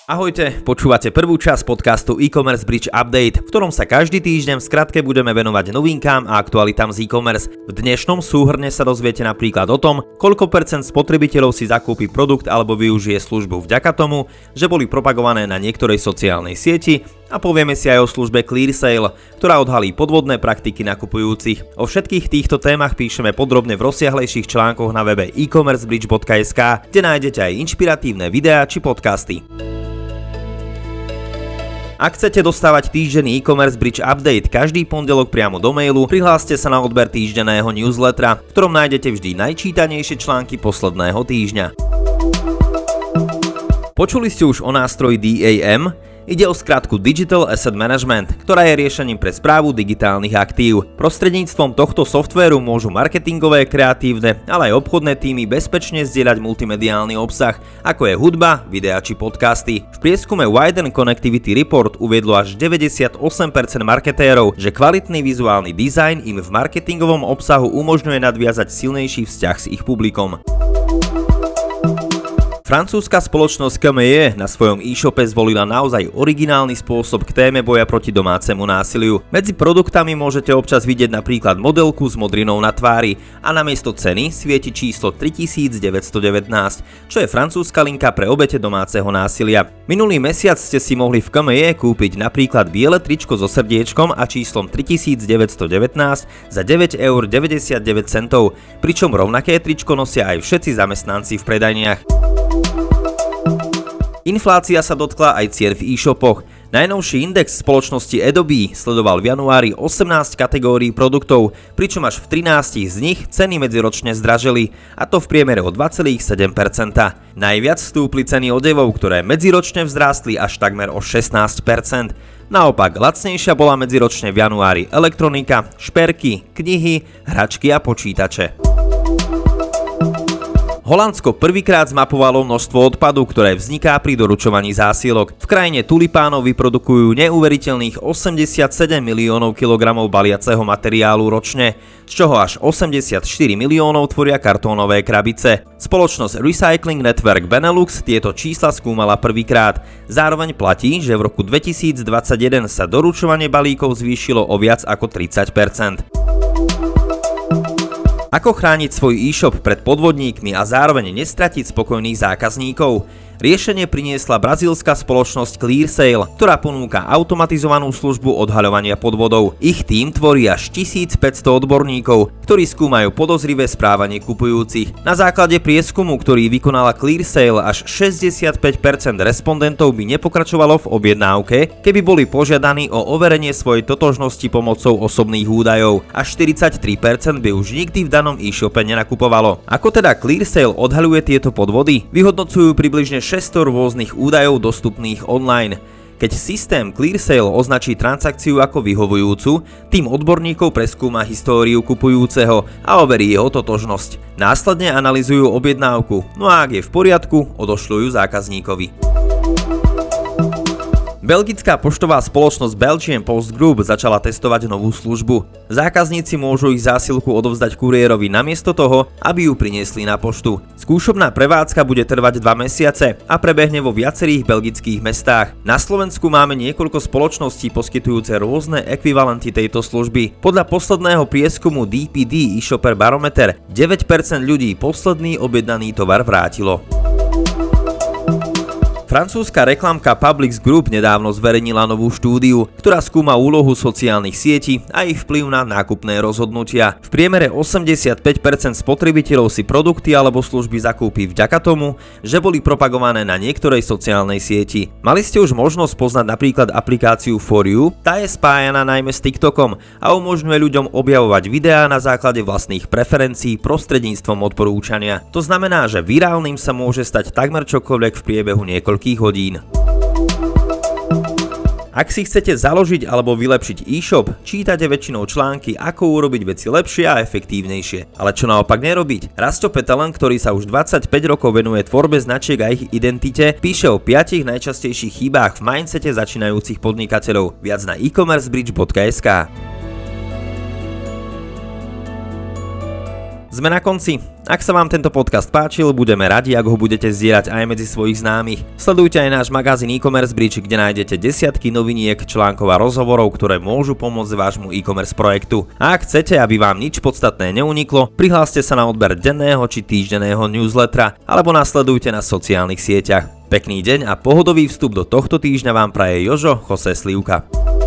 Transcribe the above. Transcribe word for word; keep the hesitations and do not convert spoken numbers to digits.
Ahojte, počúvate prvú časť podcastu e-commerce bridge update, v ktorom sa každý týždeň v skratke budeme venovať novinkám a aktualitám z e-commerce. V dnešnom súhrne sa dozviete napríklad o tom, koľko percent spotrebiteľov si zakúpi produkt alebo využije službu vďaka tomu, že boli propagované na niektorej sociálnej sieti, a povieme si aj o službe ClearSale, ktorá odhalí podvodné praktiky nakupujúcich. O všetkých týchto témach píšeme podrobne v rozsiahlejších článkoch na webe e commerce bridge bodka es ká, kde nájdete aj inšpiratívne videá či podcasty. Ak chcete dostávať týždenný e-commerce bridge update každý pondelok priamo do mailu, prihláste sa na odber týždenného newslettera, v ktorom nájdete vždy najčítanejšie články posledného týždňa. Počuli ste už o nástroji dé á em? Ide o skratku Digital Asset Management, ktorá je riešením pre správu digitálnych aktív. Prostredníctvom tohto softvéru môžu marketingové, kreatívne, ale aj obchodné tímy bezpečne zdieľať multimediálny obsah, ako je hudba, videá či podcasty. V prieskume Widen Connectivity Report uviedlo až deväťdesiatosem percent marketérov, že kvalitný vizuálny dizajn im v marketingovom obsahu umožňuje nadviazať silnejší vzťah s ich publikom. Francúzska spoločnosť ká em é na svojom e-shope zvolila naozaj originálny spôsob k téme boja proti domácemu násiliu. Medzi produktami môžete občas vidieť napríklad modelku s modrinou na tvári a namiesto ceny svieti číslo tritisícdeväťstodevätnásť, čo je francúzska linka pre obete domáceho násilia. Minulý mesiac ste si mohli v ká em é kúpiť napríklad biele tričko so srdiečkom a číslom tritisícdeväťstodevätnásť za deväť eur deväťdesiatdeväť centov, pričom rovnaké tričko nosia aj všetci zamestnanci v predajniach. Inflácia sa dotkla aj cien v e-shopoch. Najnovší index spoločnosti Adobe sledoval v januári osemnásť kategórií produktov, pričom až v trinástich z nich ceny medziročne zdražili, a to v priemere o dva celé sedem percenta. Najviac stúpli ceny odevov, ktoré medziročne vzrástli až takmer o šestnásť percent. Naopak lacnejšia bola medziročne v januári elektronika, šperky, knihy, hračky a počítače. Holandsko prvýkrát zmapovalo množstvo odpadu, ktoré vzniká pri doručovaní zásielok. V krajine tulipánov vyprodukujú neuveriteľných osemdesiatsedem miliónov kilogramov baliaceho materiálu ročne, z čoho až osemdesiatštyri miliónov tvoria kartónové krabice. Spoločnosť Recycling Network Benelux tieto čísla skúmala prvýkrát. Zároveň platí, že v roku dvetisícdvadsaťjeden sa doručovanie balíkov zvýšilo o viac ako tridsať percent. Ako chrániť svoj e-shop pred podvodníkmi a zároveň nestratiť spokojných zákazníkov? Riešenie priniesla brazílska spoločnosť ClearSale, ktorá ponúka automatizovanú službu odhaľovania podvodov. Ich tím tvorí až tisícpäťsto odborníkov, ktorí skúmajú podozrivé správanie kupujúcich. Na základe prieskumu, ktorý vykonala ClearSale, až šesťdesiatpäť percent respondentov by nepokračovalo v objednávke, keby boli požiadaní o overenie svojej totožnosti pomocou osobných údajov, a štyridsaťtri percent by už nikdy v danom e-shope nenakupovalo. Ako teda ClearSale odhaľuje tieto podvody? Vyhodnocujú približne šesťsto rôznych údajov dostupných online. Keď systém ClearSale označí transakciu ako vyhovujúcu, tým odborníkov preskúma históriu kupujúceho a overí jeho totožnosť. Následne analyzujú objednávku, no a ak je v poriadku, odošľujú zákazníkovi. Belgická poštová spoločnosť Belgian Post Group začala testovať novú službu. Zákazníci môžu ich zásielku odovzdať kuriérovi namiesto toho, aby ju priniesli na poštu. Skúšobná prevádzka bude trvať dva mesiace a prebehne vo viacerých belgických mestách. Na Slovensku máme niekoľko spoločností poskytujúce rôzne ekvivalenty tejto služby. Podľa posledného prieskumu dé pé dé eShopper Barometer deväť percent ľudí posledný objednaný tovar vrátilo. Francúzska reklamka Publix Group nedávno zverejnila novú štúdiu, ktorá skúma úlohu sociálnych sietí a ich vplyv na nákupné rozhodnutia. V priemere osemdesiatpäť percent spotrebiteľov si produkty alebo služby zakúpi vďaka tomu, že boli propagované na niektorej sociálnej sieti. Mali ste už možnosť poznať napríklad aplikáciu For You? Tá je spájana najmä s TikTokom a umožňuje ľuďom objavovať videá na základe vlastných preferencií prostredníctvom odporúčania. To znamená, že virálnym sa môže stať takmer čokoľvek v priebehu niekoľkých hodín. Ak si chcete založiť alebo vylepšiť e-shop, čítate väčšinou články, ako urobiť veci lepšie a efektívnejšie. Ale čo naopak nerobiť? Rasto Petelen, ktorý sa už dvadsaťpäť rokov venuje tvorbe značiek a ich identite, píše o piatich najčastejších chybách v mindsete začínajúcich podnikateľov. Viac na e commerce bridge bodka es ká. Sme na konci. Ak sa vám tento podcast páčil, budeme radi, ak ho budete zdieľať aj medzi svojich známych. Sledujte aj náš magazín e-commerce bridge, kde nájdete desiatky noviniek, článkov a rozhovorov, ktoré môžu pomôcť vášmu e-commerce projektu. A ak chcete, aby vám nič podstatné neuniklo, prihláste sa na odber denného či týždenného newslettera alebo nás sledujte na sociálnych sieťach. Pekný deň a pohodový vstup do tohto týždňa vám praje Jožo Jose Slivka.